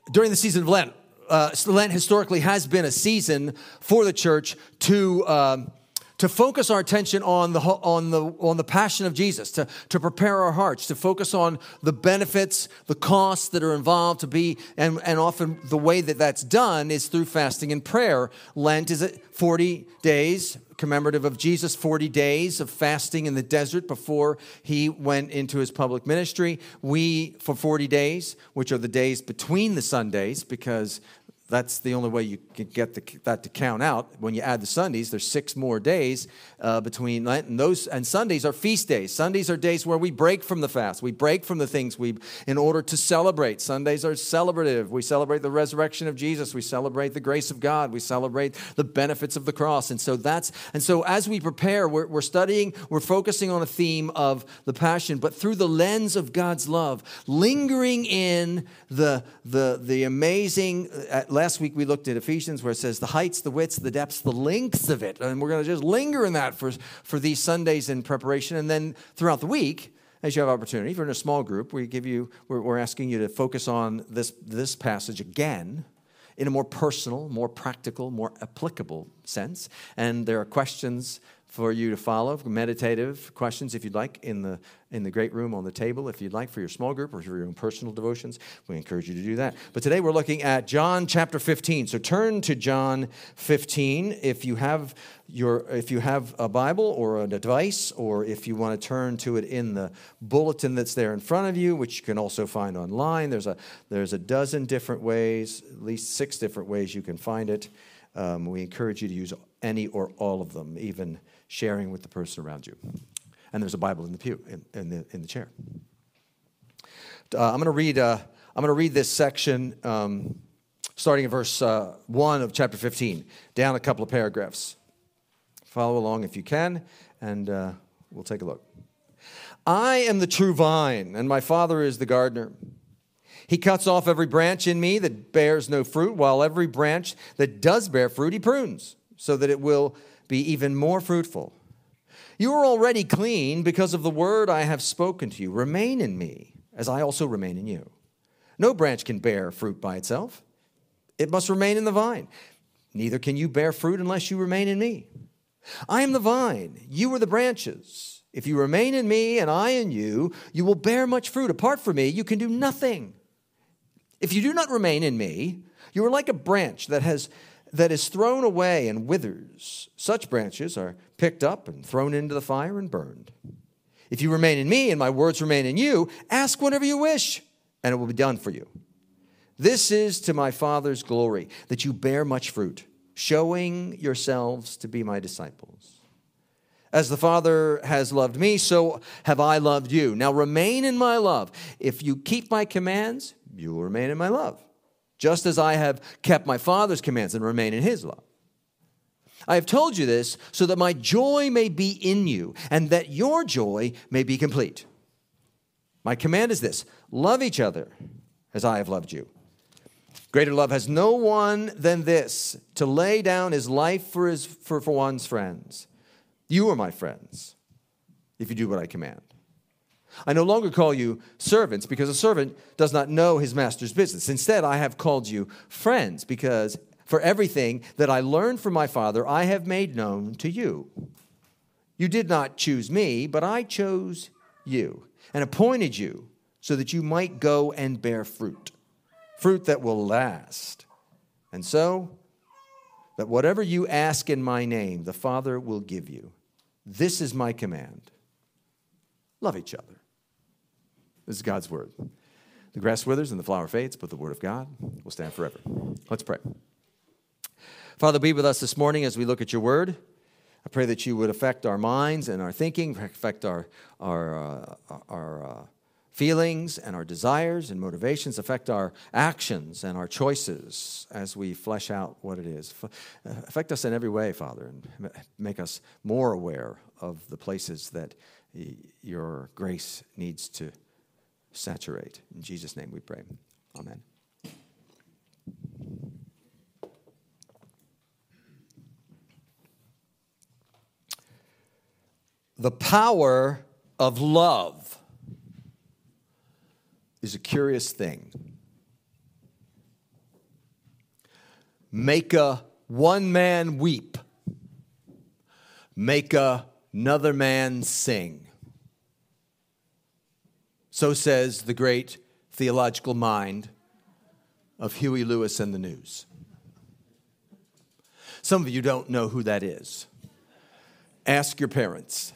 During the season of Lent, Lent historically has been a season for the church to focus our attention on the passion of Jesus, to prepare our hearts, to focus on the benefits, the costs that are involved and often the way that that's done is through fasting and prayer. Lent is 40 days, commemorative of Jesus' 40 days of fasting in the desert before he went into his public ministry. We, for 40 days, which are the days between the Sundays, because that's the only way you can get that to count out. When you add the Sundays, there's 6 more days between Lent, and Sundays are feast days. Sundays are days where we break from the fast. We break from the things in order to celebrate. Sundays are celebrative. We celebrate the resurrection of Jesus. We celebrate the grace of God. We celebrate the benefits of the cross. And so as we prepare, we're studying, we're focusing on a theme of the passion, but through the lens of God's love, lingering in the amazing. Last week we looked at Ephesians where it says the heights, the widths, the depths, the lengths of it. And we're going to just linger in that for these Sundays in preparation. And then throughout the week, as you have opportunity, if you're in a small group, we're asking you to focus on this passage again in a more personal, more practical, more applicable sense. And there are questions for you to follow, meditative questions, if you'd like, in the great room on the table, if you'd like, for your small group or for your own personal devotions. We encourage you to do that. But today we're looking at John chapter 15. So turn to John 15 if you have a Bible or a device, or if you want to turn to it in the bulletin that's there in front of you, which you can also find online. There's a dozen different ways, at least 6 different ways you can find it. We encourage you to use any or all of them, even sharing with the person around you. And there's a Bible in the pew, in the chair. I'm going to read this section, starting in verse 1 of chapter 15, down a couple of paragraphs. Follow along if you can, and we'll take a look. I am the true vine, and my Father is the gardener. He cuts off every branch in me that bears no fruit, while every branch that does bear fruit he prunes, so that it will be even more fruitful. You are already clean because of the word I have spoken to you. Remain in me, as I also remain in you. No branch can bear fruit by itself. It must remain in the vine. Neither can you bear fruit unless you remain in me. I am the vine, you are the branches. If you remain in me and I in you, you will bear much fruit. Apart from me, you can do nothing. If you do not remain in me, you are like a branch that is thrown away and withers. Such branches are picked up and thrown into the fire and burned. If you remain in me and my words remain in you, ask whatever you wish, and it will be done for you. This is to my Father's glory, that you bear much fruit, showing yourselves to be my disciples. As the Father has loved me, so have I loved you. Now remain in my love. If you keep my commands, you will remain in my love, just as I have kept my Father's commands and remain in his love. I have told you this so that my joy may be in you and that your joy may be complete. My command is this: love each other as I have loved you. Greater love has no one than this, to lay down his life for one's friends. You are my friends if you do what I command. I no longer call you servants, because a servant does not know his master's business. Instead, I have called you friends, because for everything that I learned from my Father, I have made known to you. You did not choose me, but I chose you and appointed you so that you might go and bear fruit, fruit that will last. And so, that whatever you ask in my name, the Father will give you. This is my command. Love each other. This is God's word. The grass withers and the flower fades, but the word of God will stand forever. Let's pray. Father, be with us this morning as we look at your word. I pray that you would affect our minds and our thinking, affect our feelings and our desires and motivations, affect our actions and our choices as we flesh out what it is. Affect us in every way, Father, and make us more aware of the places that your grace needs to saturate. In Jesus' name we pray. Amen. The power of love is a curious thing. make one man weep, make another man sing. So says the great theological mind of Huey Lewis and the News. Some of you don't know who that is. Ask your parents.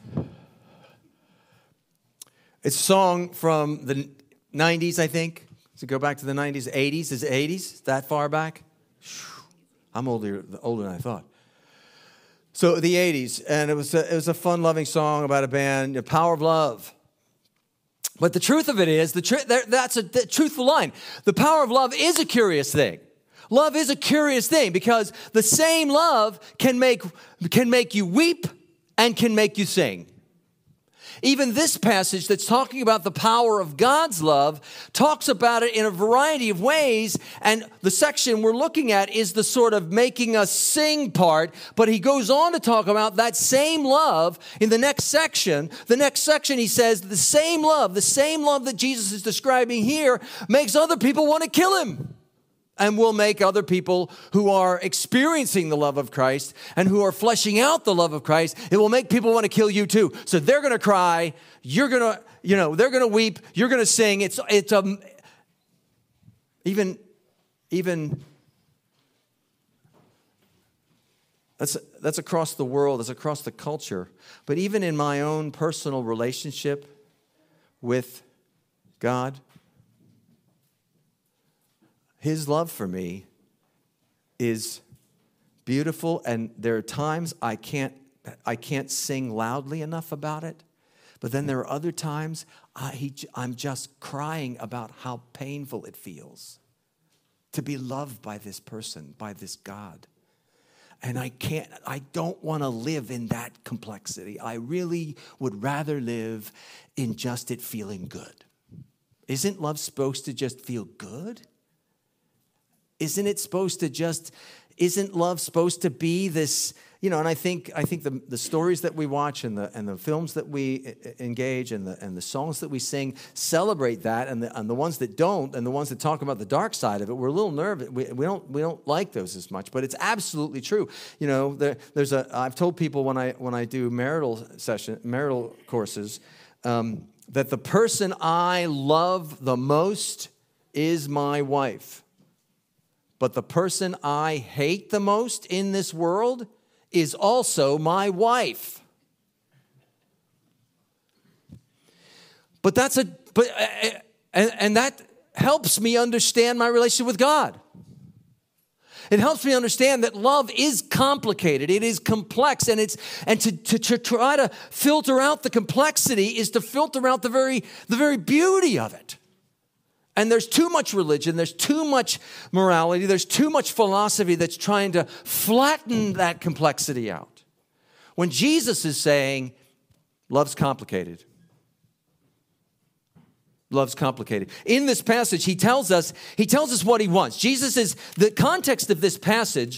It's a song from the 90s, I think. Does it go back to the 90s, 80s? Is it 80s? That far back? I'm older than I thought. So the 80s, and it was a fun-loving song about a band, The Power of Love. But the truth of it is, that's a truthful line. The power of love is a curious thing. Love is a curious thing because the same love can make you weep and can make you sing. Even this passage that's talking about the power of God's love talks about it in a variety of ways. And the section we're looking at is the sort of making us sing part. But he goes on to talk about that same love in the next section. The next section, he says, the same love that Jesus is describing here makes other people want to kill him. And will make other people who are experiencing the love of Christ and who are fleshing out the love of Christ, it will make people want to kill you too. So they're going to cry, you're going to, they're going to weep, you're going to sing. Even that's across the world, that's across the culture. But even in my own personal relationship with God, His love for me is beautiful, and there are times I can't sing loudly enough about it. But then there are other times I'm just crying about how painful it feels to be loved by this person, by this God. And I don't want to live in that complexity. I really would rather live in just it feeling good. Isn't love supposed to just feel good? Isn't love supposed to be this, and I think the stories that we watch and the films that we engage and the songs that we sing celebrate that, and the ones that don't, and the ones that talk about the dark side of it, we're a little nervous. We don't like those as much, but it's absolutely true. I've told people when I do marital courses, that the person I love the most is my wife. But the person I hate the most in this world is also my wife. But that helps me understand my relationship with God. It helps me understand that love is complicated. It is complex, and to try to filter out the complexity is to filter out the very beauty of it. And there's too much religion, there's too much morality, there's too much philosophy that's trying to flatten that complexity out. When Jesus is saying, love's complicated. Love's complicated. In this passage, he tells us what he wants. The context of this passage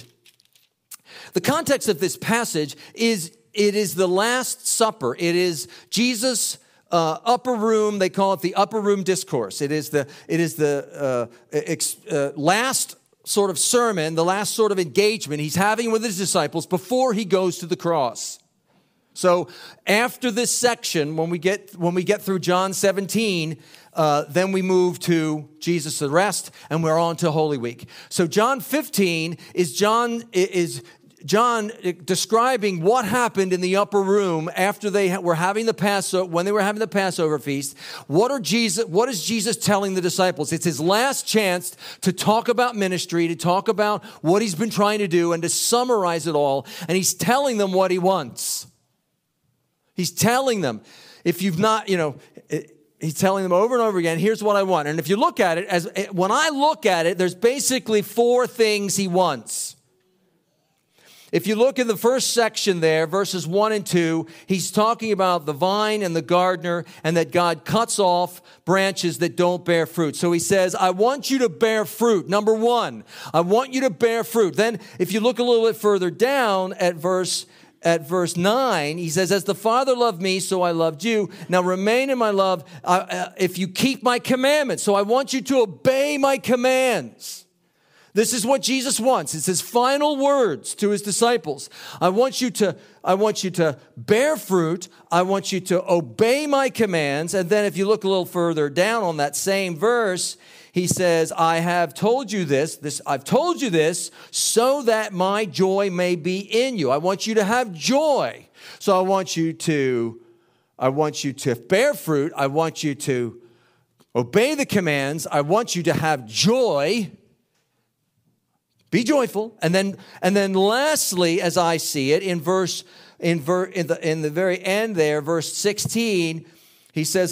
is, it is the Last Supper. It is Jesus' upper room. They call it the upper room discourse. It is the last sort of sermon, the last sort of engagement he's having with his disciples before he goes to the cross. So after this section, when we get through John 17, then we move to Jesus the rest, and we're on to Holy Week. So John 15 is John describing what happened in the upper room after they were having the Passover, when they were having the Passover feast. What is Jesus telling the disciples? It's his last chance to talk about ministry, to talk about what he's been trying to do, and to summarize it all. And he's telling them what he wants. He's telling them, if you've not, he's telling them over and over again, here's what I want. And if you look at it, when I look at it, there's basically 4 things he wants. If you look in the first section there, verses 1 and 2, he's talking about the vine and the gardener, and that God cuts off branches that don't bear fruit. So he says, I want you to bear fruit. Number 1, I want you to bear fruit. Then if you look a little bit further down at verse 9, he says, as the Father loved me, so I loved you. Now remain in my love if you keep my commandments. So I want you to obey my commands. This is what Jesus wants. It's his final words to his disciples. I want you to bear fruit. I want you to obey my commands. And then if you look a little further down on that same verse, he says, I have told you I've told you this so that my joy may be in you. I want you to have joy. So I want you to bear fruit. I want you to obey the commands. I want you to have joy. Be joyful. And then lastly, as I see it, in the very end there, verse 16, he says,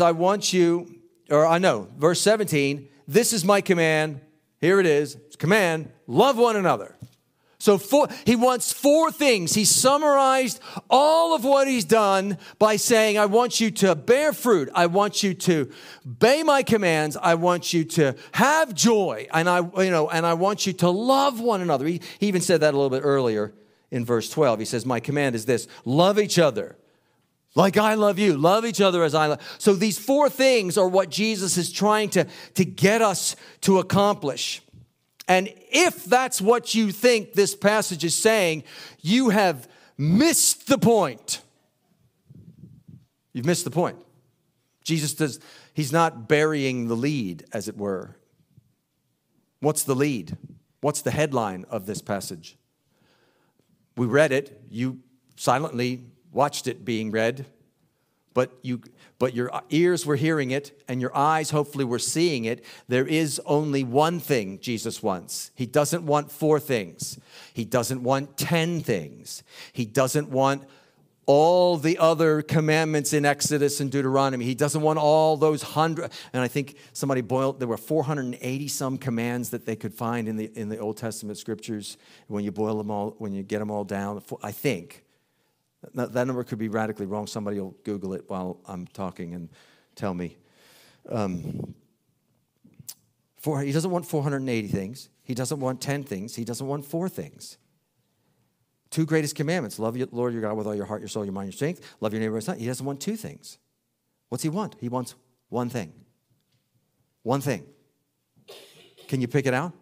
verse 17, this is my command. Here it is. It's command, love one another. So he wants 4 things. He summarized all of what he's done by saying, I want you to bear fruit. I want you to obey my commands. I want you to have joy. And I want you to love one another. He even said that a little bit earlier in verse 12. He says, my command is this, love each other. Like I love you. Love each other as I love. So these 4 things are what Jesus is trying to get us to accomplish. And if that's what you think this passage is saying, you have missed the point. You've missed the point. He's not burying the lead, as it were. What's the lead? What's the headline of this passage? We read it. You silently watched it being read. But your ears were hearing it, and your eyes hopefully were seeing it. There is only one thing Jesus wants. He doesn't want 4 things. He doesn't want 10 things. He doesn't want all the other commandments in Exodus and Deuteronomy. He doesn't want all those 100. And I think somebody there were 480 some commands that they could find in the Old Testament scriptures. When you boil them all, when you get them all down, I think. That number could be radically wrong. Somebody will Google it while I'm talking and tell me. He doesn't want 480 things. He doesn't want 10 things. He doesn't want 4 things. 2 greatest commandments. Love your Lord your God with all your heart, your soul, your mind, your strength. Love your neighbor as yourself. He doesn't want 2 things. What's he want? He wants 1 thing. 1 thing. Can you pick it out?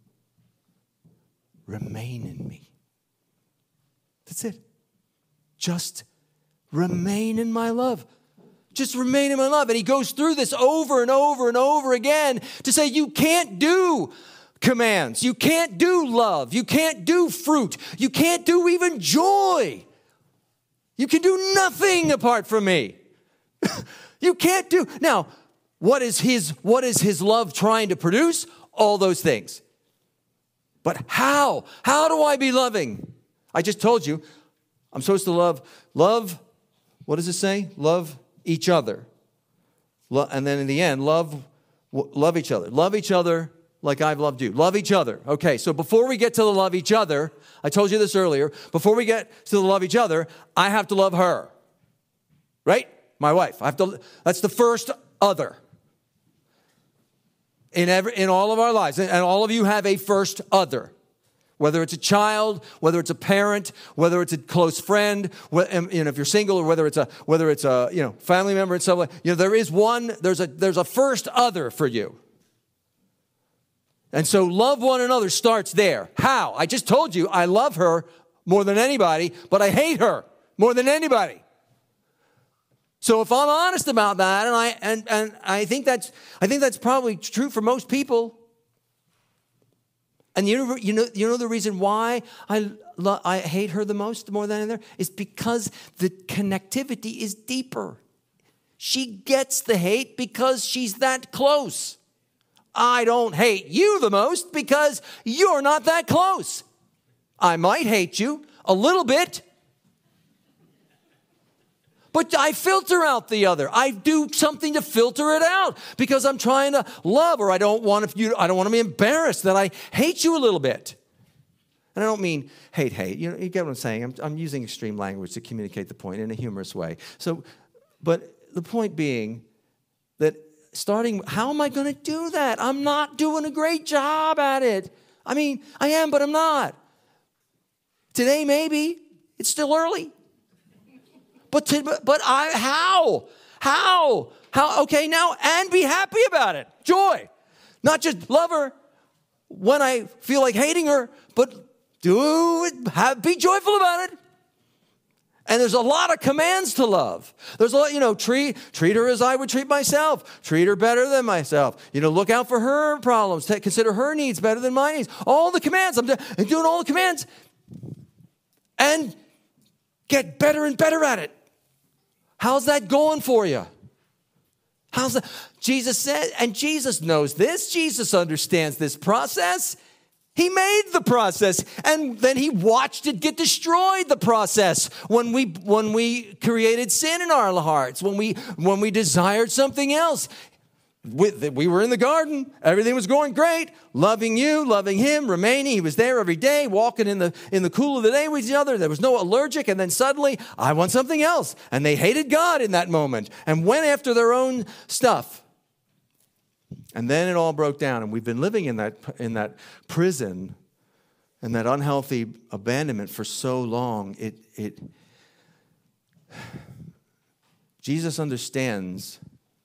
Remain in me. That's it. Just remain in my love. Just remain in my love. And he goes through this over and over and over again to say you can't do commands. You can't do love. You can't do fruit. You can't do even joy. You can do nothing apart from me. You can't do. Now, what is his love trying to produce? All those things. But how? How do I be loving? I just told you. I'm supposed to love, what does it say? Love each other. And then in the end, love each other. Love each other like I've loved you. Love each other. Okay, so before we get to the love each other, I told you this earlier, before we get to the love each other, I have to love her. Right? My wife. That's the first other. In all of our lives. And all of you have a first other. Whether it's a child, whether it's a parent, whether it's a close friend, if you're single, or whether it's a family member and so on, there's a first other for you. And so love one another starts there. How? I just told you I love her more than anybody, but I hate her more than anybody. So if I'm honest about that, and I think that's probably true for most people. And you know the reason why I hate her the most more than anything is because the connectivity is deeper. She gets the hate because she's that close. I don't hate you the most because you're not that close. I might hate you a little bit, but I filter out the other. I do something to filter it out because I'm trying to love, or I don't want to be embarrassed that I hate you a little bit. And I don't mean hate. You get what I'm saying? I'm using extreme language to communicate the point in a humorous way. So, but the point being that how am I going to do that? I'm not doing a great job at it. I mean, I am, but I'm not. Today, maybe. It's still early. How? Okay, now, and be happy about it. Joy. Not just love her. when I feel like hating her, but be joyful about it. And there's a lot of commands to love. There's a lot, treat her as I would treat myself. Treat her better than myself. Look out for her problems. Consider her needs better than my needs. All the commands. I'm doing all the commands. And get better and better at it. How's that going for you? How's that? Jesus said, and Jesus knows this. Jesus understands this process. He made the process, and then he watched it get destroyed, the process, when we created sin in our hearts, when we desired something else. We were in the garden. Everything was going great. Loving you, loving him, remaining. He was there every day, walking in the cool of the day with each other. There was no allergic, and then suddenly, I want something else. And they hated God in that moment and went after their own stuff. And then it all broke down, and we've been living in that prison and that unhealthy abandonment for so long. Jesus understands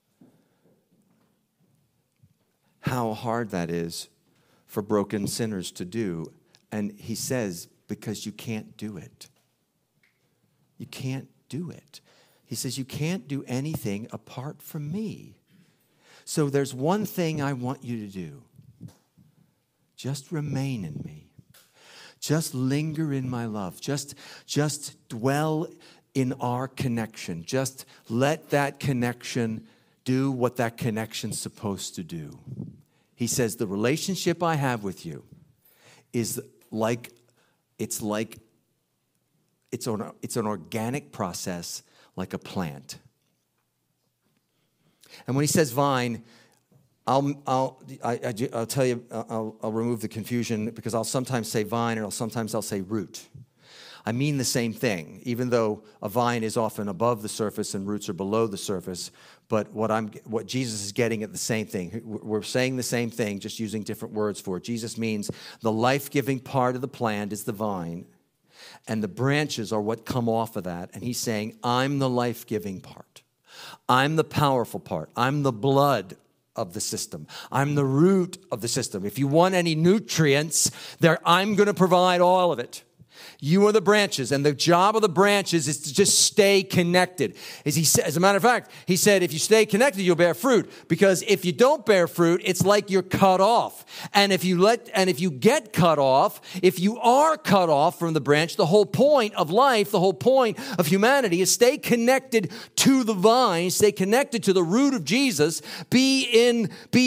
how hard that is for broken sinners to do, and he says, because you can't do it. You can't do it. He says, you can't do anything apart from me. So there's one thing I want you to do. Just remain in me. Just linger in my love. Just dwell in our connection. Just let that connection do what that connection's supposed to do. He says, the relationship I have with you is it's an organic process, like a plant. And when he says vine, I'll tell you, I'll remove the confusion, because I'll sometimes say vine and sometimes I'll say root. I mean the same thing, even though a vine is often above the surface and roots are below the surface. But what Jesus is getting at the same thing. We're saying the same thing, just using different words for it. Jesus means the life-giving part of the plant is the vine, and the branches are what come off of that. And he's saying, I'm the life-giving part. I'm the powerful part. I'm the blood of the system. I'm the root of the system. If you want any nutrients, I'm going to provide all of it. You are the branches, and the job of the branches is to just stay connected. As a matter of fact, he said, if you stay connected, you'll bear fruit. Because if you don't bear fruit, it's like you're cut off. And if you get cut off, if you are cut off from the branch, the whole point of life, the whole point of humanity is stay connected to the vine, stay connected to the root of Jesus, remain,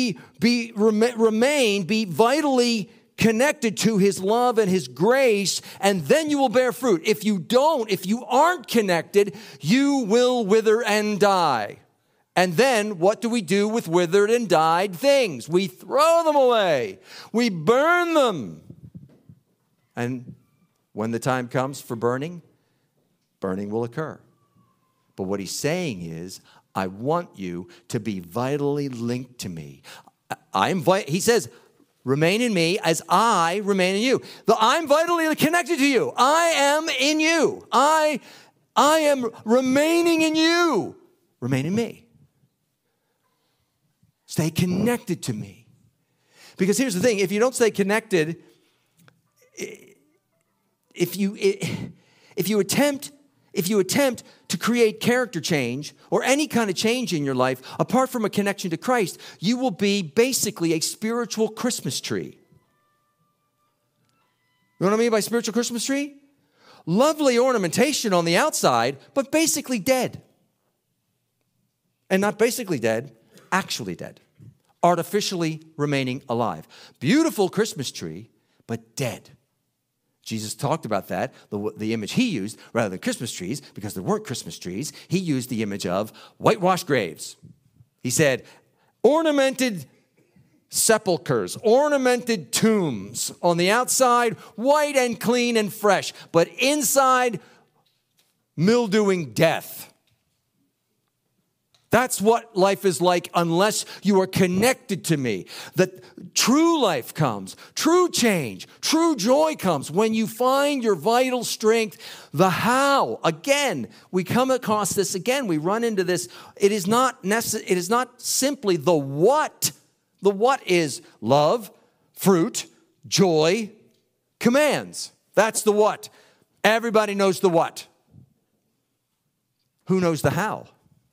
be vitally connected to his love and his grace, and then you will bear fruit. If you aren't connected, you will wither and die. And then what do we do with withered and died things? We throw them away. We burn them. And when the time comes for burning will occur. But what he's saying is, I want you to be vitally linked to me. He says, remain in me as I remain in you. I'm vitally connected to you. I am in you. I am remaining in you. Remain in me. Stay connected to me. Because here's the thing. If you don't stay connected, if you attempt to create character change or any kind of change in your life, apart from a connection to Christ, you will be basically a spiritual Christmas tree. You know what I mean by spiritual Christmas tree? Lovely ornamentation on the outside, but basically dead. And not basically dead, actually dead. Artificially remaining alive. Beautiful Christmas tree, but dead. Jesus talked about that, the image he used, rather than Christmas trees, because there weren't Christmas trees, he used the image of whitewashed graves. He said, ornamented sepulchers, ornamented tombs. On the outside, white and clean and fresh, but inside, mildewing death. That's what life is like unless you are connected to me. That true life comes, true change, true joy comes when you find your vital strength. The how, again, we come across this again. We run into this. It is not simply the what. The what is love. fruit, joy, commands. That's the what. Everybody knows the what. Who knows the how?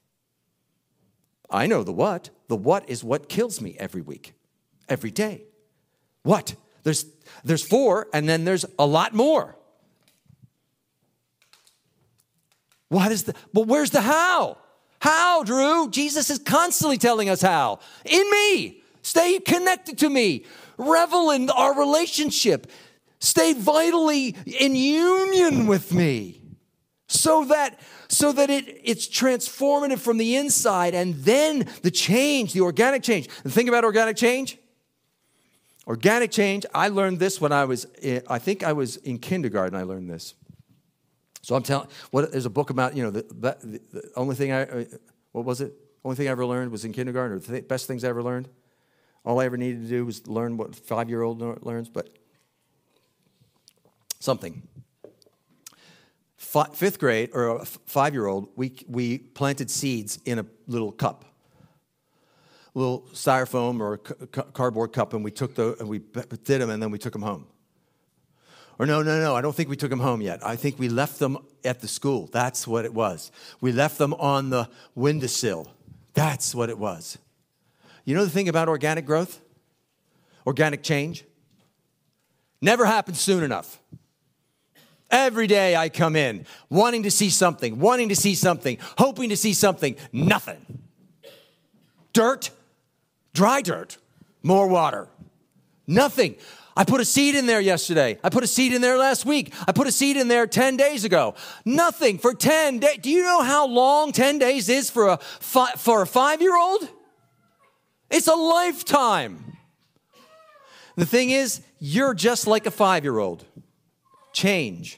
I know the what. The what is what kills me every week, every day. What? There's 4, and then there's a lot more. But where's the how? How, Drew? Jesus is constantly telling us how. In me. Stay connected to me. Revel in our relationship. Stay vitally in union with me. So that it's transformative from the inside, and then the change, the organic change. The thing about organic change, I learned this when I think I was in kindergarten, I learned this. So there's a book about, the only thing what was it? Only thing I ever learned was in kindergarten, or the best things I ever learned. All I ever needed to do was learn what a 5-year-old learns, but something. 5th grade, or a 5-year-old, we planted seeds in a little cup, a little styrofoam or cardboard cup, and we did them, and then we took them home. Or no, I don't think we took them home yet. I think we left them at the school. That's what it was. We left them on the windowsill. That's what it was. You know the thing about organic growth? Organic change? Never happens soon enough. Every day I come in wanting to see something, hoping to see something. Nothing. Dirt, dry dirt, more water. Nothing. I put a seed in there yesterday. I put a seed in there last week. I put a seed in there 10 days ago. Nothing for 10 days. Do you know how long 10 days is for a 5-year-old? It's a lifetime. The thing is, you're just like a 5-year-old. Change.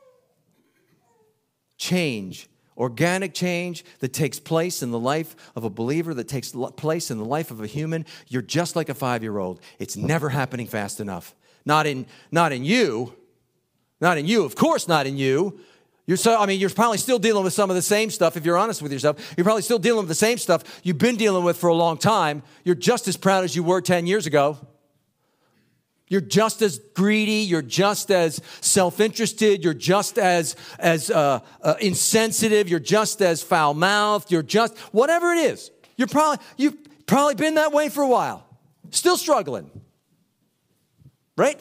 Organic change that takes place in the life of a believer, that takes place in the life of a human. You're just like a 5-year-old. It's never happening fast enough. Not in you. Of course not in you. You're probably still dealing with some of the same stuff. If you're honest with yourself, you're probably still dealing with the same stuff you've been dealing with for a long time. You're just as proud as you were 10 years ago. You're just as greedy. You're just as self-interested. You're just as insensitive. You're just as foul-mouthed. You're just whatever it is. You've probably been that way for a while. Still struggling, right?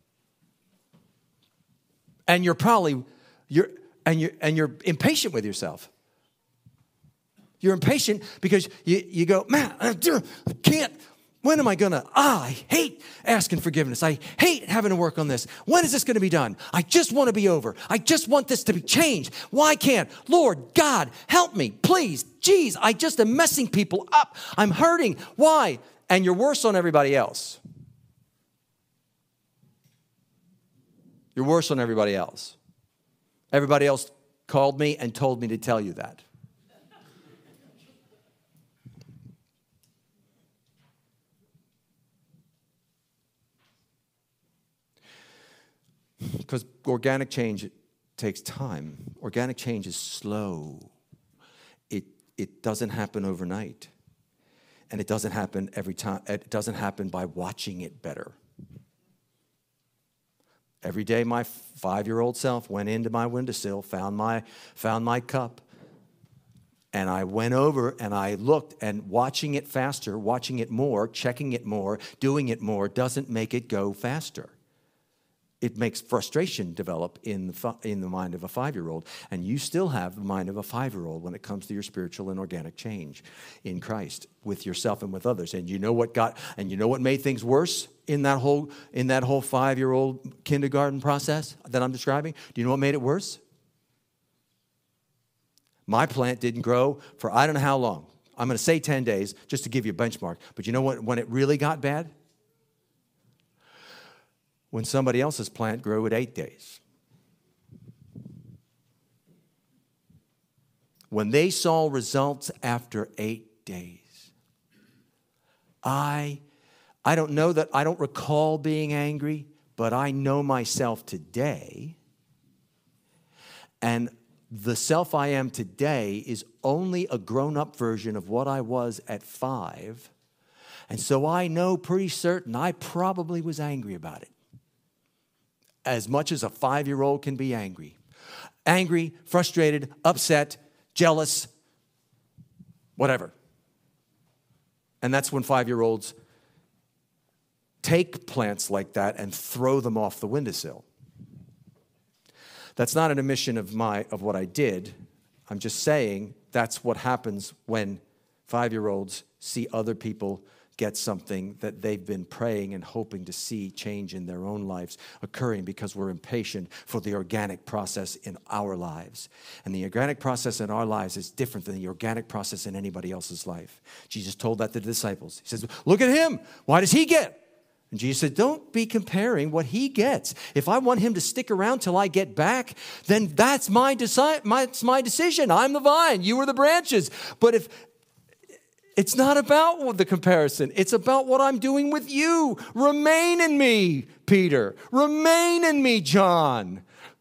And you're impatient with yourself. You're impatient because you go, man, I can't. When am I going to? I hate asking forgiveness. I hate having to work on this. When is this going to be done? I just want to be over. I just want this to be changed. Why can't? Lord God, help me, please. Geez, I just am messing people up. I'm hurting. Why? And you're worse on everybody else. You're worse on everybody else. Everybody else called me and told me to tell you that. Because organic change takes time. Organic change is slow. It doesn't happen overnight. And it doesn't happen every time. It doesn't happen by watching it better. Every day my 5-year-old self went into my windowsill, found my cup, and I went over and I looked, and watching it faster, watching it more, checking it more, doing it more doesn't make it go faster. It makes frustration develop in the mind of a 5-year-old. And you still have the mind of a 5-year-old when it comes to your spiritual and organic change in Christ with yourself and with others. And you know what made things worse in that whole 5-year-old kindergarten process that I'm describing? Do you know what made it worse? My plant didn't grow for I don't know how long. I'm going to say 10 days just to give you a benchmark. But you know what? When it really got bad? When somebody else's plant grew at 8 days. When they saw results after 8 days. I don't know that, I don't recall being angry, but I know myself today. And the self I am today is only a grown-up version of what I was at 5. And so I know pretty certain I probably was angry about it. As much as a 5-year-old can be angry. Angry, frustrated, upset, jealous, whatever. And that's when 5-year-olds take plants like that and throw them off the windowsill. That's not an admission of what I did. I'm just saying that's what happens when 5-year-olds see other people get something that they've been praying and hoping to see change in their own lives occurring because we're impatient for the organic process in our lives. And the organic process in our lives is different than the organic process in anybody else's life. Jesus told that to the disciples. He says, look at him. Why does he get? And Jesus said, don't be comparing what he gets. If I want him to stick around till I get back, then that's my decision. I'm the vine. You are the branches. But if it's not about the comparison. It's about what I'm doing with you. Remain in me, Peter. Remain in me, John.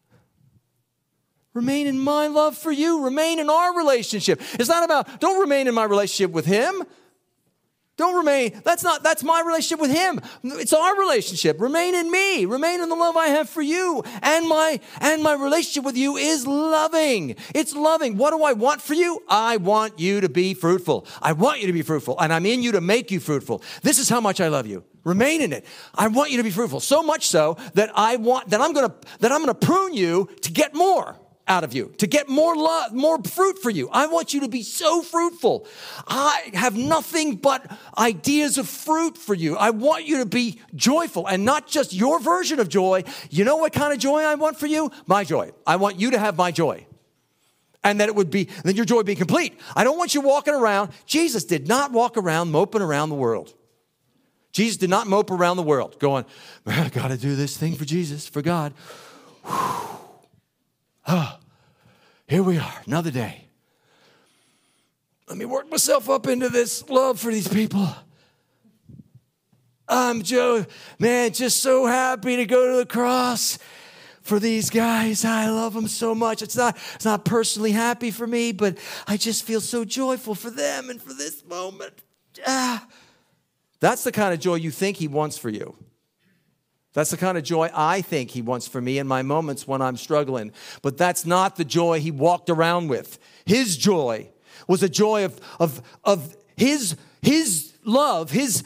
Remain in my love for you. Remain in our relationship. It's not about, don't remain in my relationship with him. Don't remain. That's my relationship with him. It's our relationship. Remain in me. Remain in the love I have for you. And my relationship with you is loving. It's loving. What do I want for you? I want you to be fruitful. I want you to be fruitful. And I'm in you to make you fruitful. This is how much I love you. Remain in it. I want you to be fruitful. So much so that I'm gonna prune you to get more out of you, to get more love, more fruit for you. I want you to be so fruitful. I have nothing but ideas of fruit for you. I want you to be joyful and not just your version of joy. You know what kind of joy I want for you? My joy. I want you to have my joy. And that then your joy be complete. I don't want you walking around. Jesus did not walk around moping around the world. Jesus did not mope around the world going, man, I got to do this thing for Jesus, for God. Whew. Oh, here we are, another day. Let me work myself up into this love for these people. I'm just so happy to go to the cross for these guys. I love them so much. It's not personally happy for me, but I just feel so joyful for them and for this moment. That's the kind of joy you think he wants for you. That's the kind of joy I think he wants for me in my moments when I'm struggling. But that's not the joy he walked around with. His joy was a joy of his love. His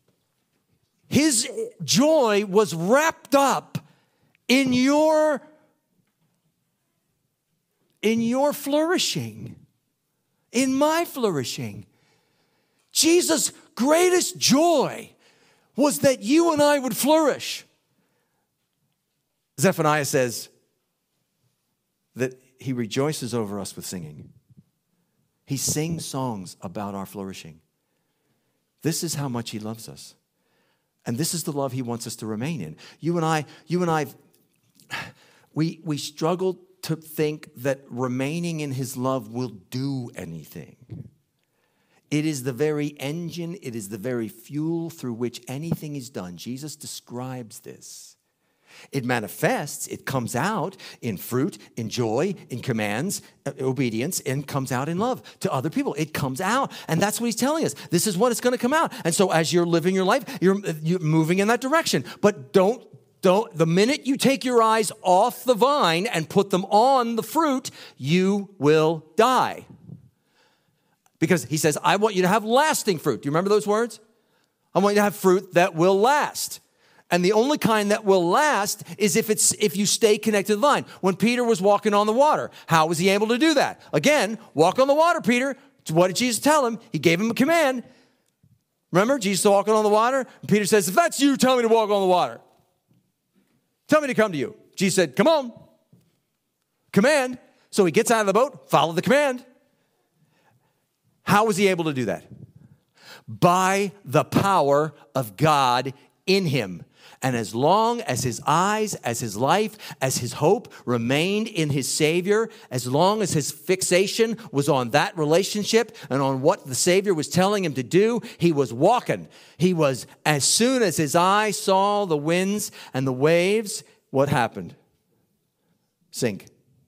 joy was wrapped up in your flourishing, in my flourishing. Jesus' greatest joy was that you and I would flourish. Zephaniah says that he rejoices over us with singing. He sings songs about our flourishing. This is how much he loves us. And this is the love he wants us to remain in. You and I, we struggle to think that remaining in his love will do anything. It is the very engine, it is the very fuel through which anything is done. Jesus describes this. It manifests, it comes out in fruit, in joy, in commands, obedience, and comes out in love to other people. It comes out, and that's what he's telling us. This is what it's going to come out. And so as you're living your life, you're moving in that direction. But don't, the minute you take your eyes off the vine and put them on the fruit, you will die. Because he says, I want you to have lasting fruit. Do you remember those words? I want you to have fruit that will last. And the only kind that will last is if you stay connected to the vine. When Peter was walking on the water, how was he able to do that? Again, walk on the water, Peter. What did Jesus tell him? He gave him a command. Remember, Jesus walking on the water? And Peter says, if that's you, tell me to walk on the water. Tell me to come to you. Jesus said, come on. Command. So he gets out of the boat, follow the command. How was he able to do that? By the power of God in him. And as long as his eyes, as his life, as his hope remained in his Savior, as long as his fixation was on that relationship and on what the Savior was telling him to do, he was walking. He was, as soon as his eye saw the winds and the waves, what happened? Sink.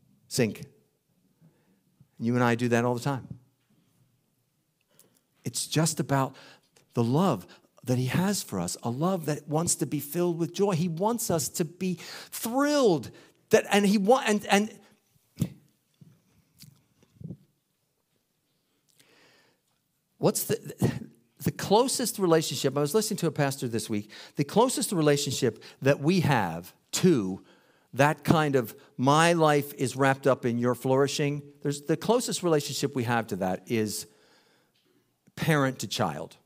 You and I do that all the time. It's just about the love. that he has for us, a love that wants to be filled with joy. He wants us to be thrilled. What's the closest relationship? I was listening to a pastor this week. The closest relationship that we have to that kind of my life is wrapped up in your flourishing. The closest relationship we have to that is parent to child.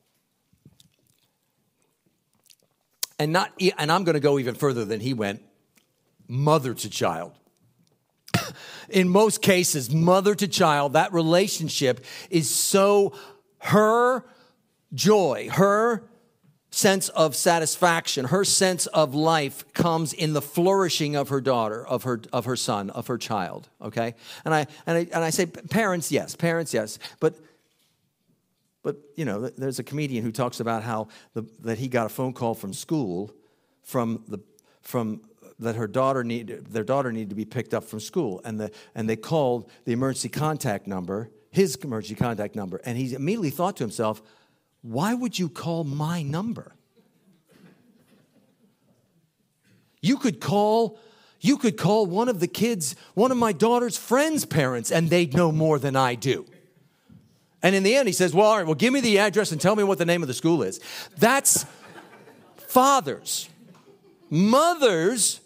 And I'm going to go even further than he went, mother to child. In most cases, mother to child, that relationship is so, her joy, her sense of satisfaction, her sense of life comes in the flourishing of her daughter, of her son, of her child. Okay, and I say parents, yes, but you know, there's a comedian who talks about how that he got a phone call from school, that their daughter needed to be picked up from school, and they called the emergency contact number, his emergency contact number, and he immediately thought to himself, why would you call my number? You could call one of my daughter's friends' parents, and they'd know more than I do. And in the end, he says, well, all right, well, give me the address and tell me what the name of the school is. That's fathers. Mothers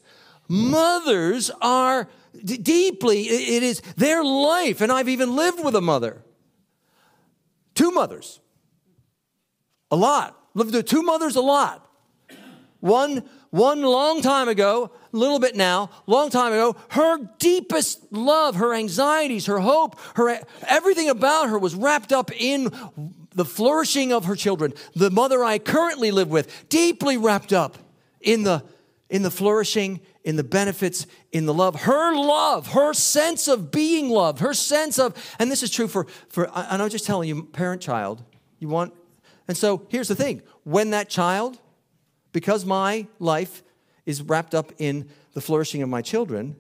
are deeply, it is their life. And I've even lived with a mother. 2 mothers. A lot. Lived with 2 mothers a lot. One long time ago, a little bit now, long time ago, her deepest love, her anxieties, her hope, everything about her was wrapped up in the flourishing of her children. The mother I currently live with, deeply wrapped up in the flourishing, in the benefits, in the love. Her sense of being loved, her sense of, and this is true for and I'm just telling you, parent-child, and so here's the thing. When that child, because my life is wrapped up in the flourishing of my children,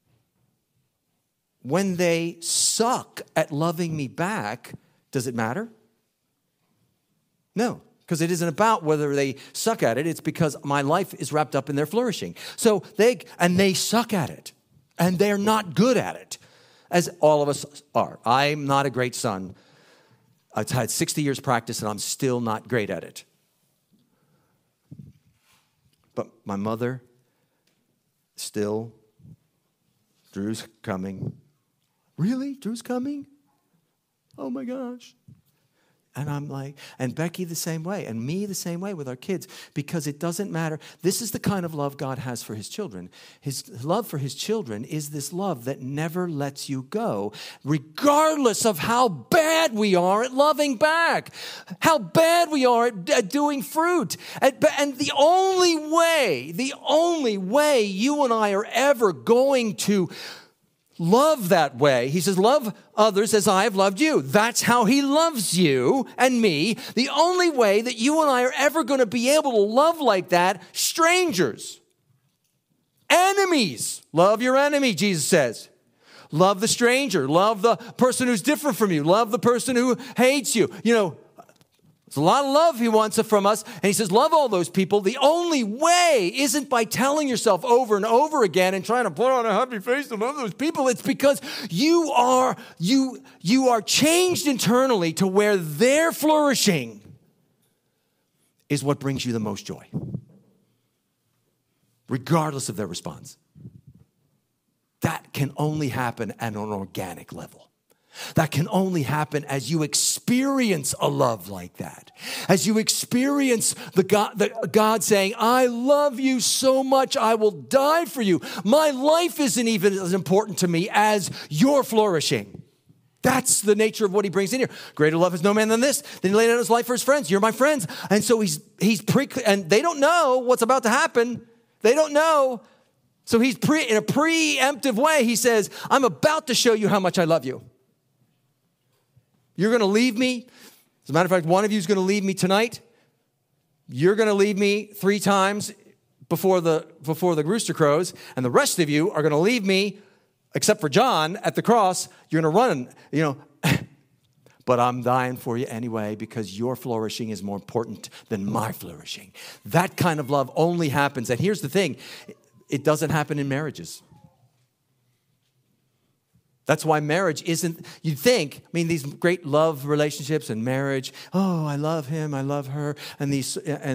when they suck at loving me back, does it matter? No, because it isn't about whether they suck at it. It's because my life is wrapped up in their flourishing. So they suck at it, and they're not good at it, as all of us are. I'm not a great son. I've had 60 years practice, and I'm still not great at it. But my mother, still, Drew's coming. Really? Drew's coming? Oh my gosh. And I'm like, and Becky the same way, and me the same way with our kids, because it doesn't matter. This is the kind of love God has for his children. His love for his children is this love that never lets you go, regardless of how bad we are at loving back, how bad we are at doing fruit. And the only way you and I are ever going to love that way. He says, love others as I have loved you. That's how he loves you and me. The only way that you and I are ever going to be able to love like that, strangers, enemies. Love your enemy, Jesus says. Love the stranger. Love the person who's different from you. Love the person who hates you. You know, there's a lot of love he wants from us. And he says, love all those people. The only way isn't by telling yourself over and over again and trying to put on a happy face to love those people. It's because you are changed internally to where their flourishing is what brings you the most joy, regardless of their response. That can only happen at an organic level. That can only happen as you experience a love like that. As you experience the God saying, I love you so much, I will die for you. My life isn't even as important to me as your flourishing. That's the nature of what he brings in here. Greater love has no man than this. Then he laid down his life for his friends. You're my friends. And so and they don't know what's about to happen. They don't know. So he's in a preemptive way, he says, I'm about to show you how much I love you. You're going to leave me. As a matter of fact, one of you is going to leave me tonight. You're going to leave me 3 times before the rooster crows. And the rest of you are going to leave me, except for John, at the cross. You're going to run, but I'm dying for you anyway because your flourishing is more important than my flourishing. That kind of love only happens. And here's the thing, it doesn't happen in marriages. That's why marriage isn't, you'd think, these great love relationships and marriage, oh, I love him, I love her, and this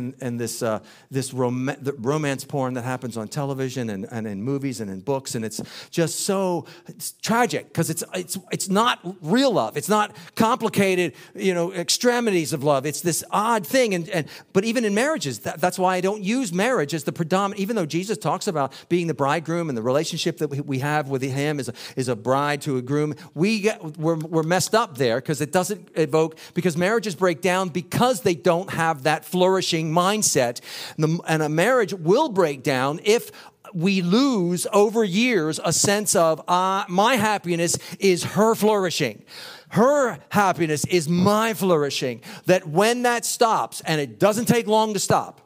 romance porn that happens on television and in movies and in books, and it's just it's tragic because it's not real love. It's not complicated, extremities of love. It's this odd thing. But even in marriages, that's why I don't use marriage as the predominant, even though Jesus talks about being the bridegroom and the relationship that we have with him is a bride to a groom, we're messed up there because it doesn't evoke, because marriages break down because they don't have that flourishing mindset. And a marriage will break down if we lose over years a sense of my happiness is her flourishing. Her happiness is my flourishing. That when that stops, and it doesn't take long to stop,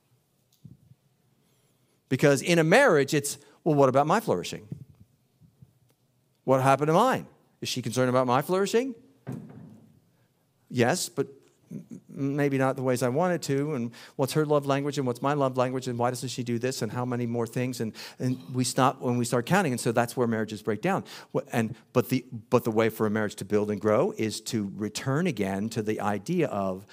because in a marriage it's, well, what about my flourishing? What happened to mine? Is she concerned about my flourishing? Yes, but maybe not the ways I wanted to. And what's her love language and what's my love language and why doesn't she do this and how many more things? And we stop when we start counting. And so that's where marriages break down. But the way for a marriage to build and grow is to return again to the idea of,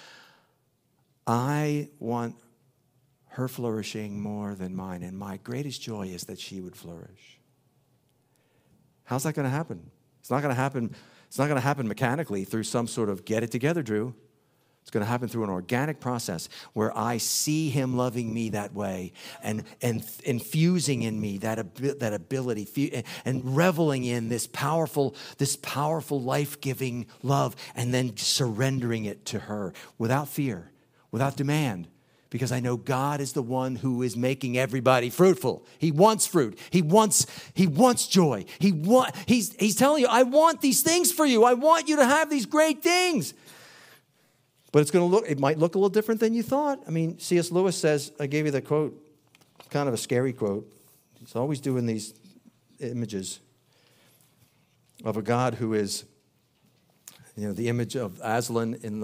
I want her flourishing more than mine, and my greatest joy is that she would flourish. How's that going to happen? It's not going to happen. It's not going to happen mechanically through some sort of get it together, Drew. It's going to happen through an organic process where I see him loving me that way and infusing in me that ability and reveling in this powerful life-giving love, and then surrendering it to her without fear, without demand. Because I know God is the one who is making everybody fruitful. He wants fruit. He wants joy. He's telling you, I want these things for you. I want you to have these great things. But it might look a little different than you thought. C.S. Lewis says, I gave you the quote, kind of a scary quote. He's always doing these images of a God who is, the image of Aslan in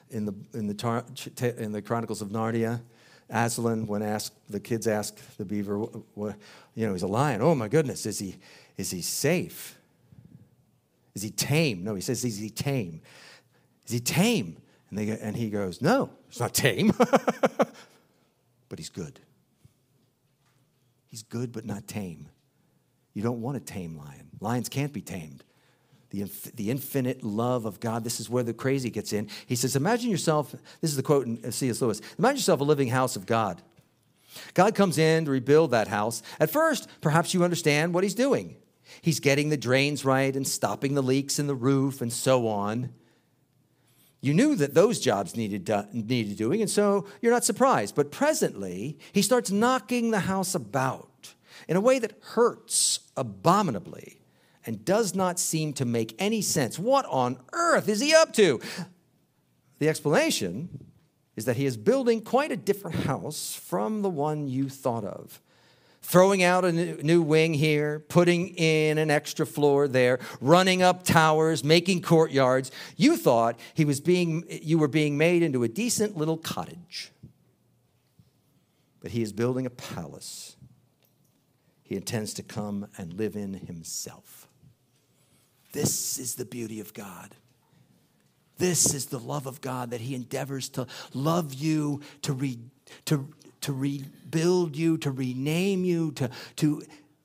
the Chronicles of Narnia. Aslan, when the kids ask the beaver, he's a lion. Oh my goodness, is he safe? Is he tame? No, he says, is he tame? Is he tame? And he goes, no, he's not tame, but he's good. He's good, but not tame. You don't want a tame lion. Lions can't be tamed. The infinite love of God, this is where the crazy gets in. He says, imagine yourself, this is the quote in C.S. Lewis, imagine yourself a living house of God. God comes in to rebuild that house. At first, perhaps you understand what he's doing. He's getting the drains right and stopping the leaks in the roof and so on. You knew that those jobs needed doing, and so you're not surprised. But presently, he starts knocking the house about in a way that hurts abominably and does not seem to make any sense. What on earth is he up to? The explanation is that he is building quite a different house from the one you thought of. Throwing out a new wing here, putting in an extra floor there, running up towers, making courtyards. You thought you were being made into a decent little cottage. But he is building a palace. He intends to come and live in himself. This is the beauty of God. This is the love of God, that he endeavors to love you, to rebuild you, to rename you, to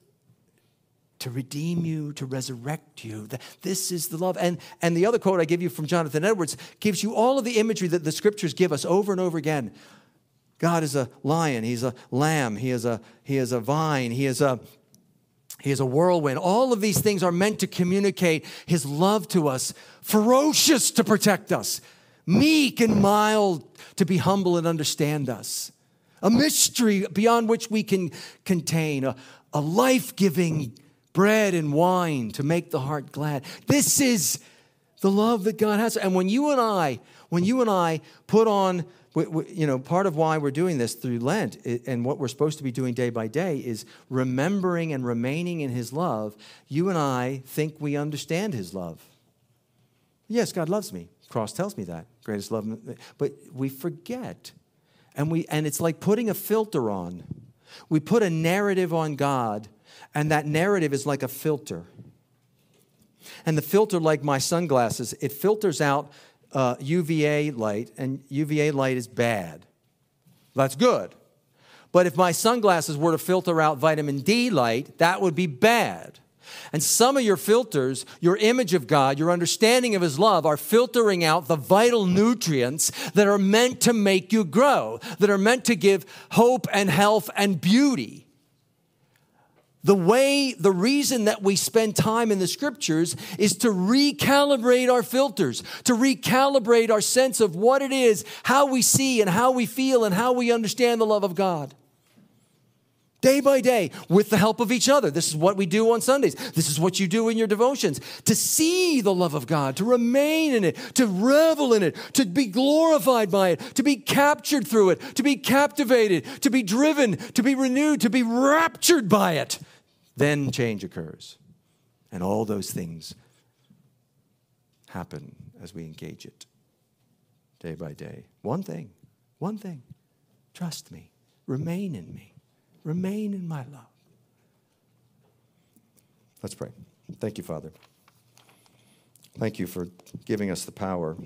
redeem you, to resurrect you. This is the love. And the other quote I give you from Jonathan Edwards gives you all of the imagery that the scriptures give us over and over again. God is a lion. He's a lamb. He is a vine. He is a whirlwind. All of these things are meant to communicate his love to us, ferocious to protect us, meek and mild to be humble and understand us, a mystery beyond which we can contain, a life-giving bread and wine to make the heart glad. This is the love that God has. And when you and I put on, part of why we're doing this through Lent and what we're supposed to be doing day by day is remembering and remaining in his love. You and I think we understand his love. Yes, God loves me. Cross tells me that. Greatest love. But we forget. And it's like putting a filter on. We put a narrative on God, and that narrative is like a filter. And the filter, like my sunglasses, it filters out UVA light, and UVA light is bad. That's good. But if my sunglasses were to filter out vitamin D light, that would be bad. And some of your filters, your image of God, your understanding of His love, are filtering out the vital nutrients that are meant to make you grow, that are meant to give hope and health and beauty. The reason that we spend time in the Scriptures is to recalibrate our filters, to recalibrate our sense of what it is, how we see and how we feel and how we understand the love of God. Day by day, with the help of each other. This is what we do on Sundays. This is what you do in your devotions. To see the love of God, to remain in it, to revel in it, to be glorified by it, to be captured through it, to be captivated, to be driven, to be renewed, to be raptured by it. Then change occurs. And all those things happen as we engage it day by day. One thing. Trust me. Remain in me. Remain in my love. Let's pray. Thank you, Father. Thank you for giving us the power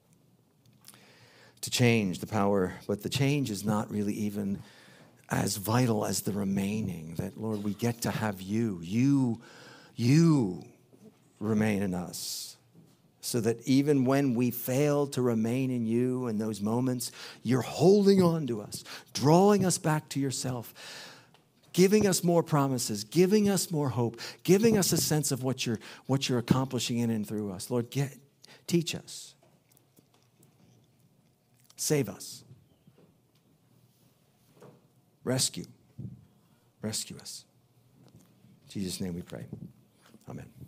to change, the power, but the change is not really even as vital as the remaining. That, Lord, we get to have you. You remain in us. So that even when we fail to remain in you in those moments, you're holding on to us, drawing us back to yourself, giving us more promises, giving us more hope, giving us a sense of what you're accomplishing in and through us. Lord, teach us. Save us. Rescue us. In Jesus' name we pray. Amen.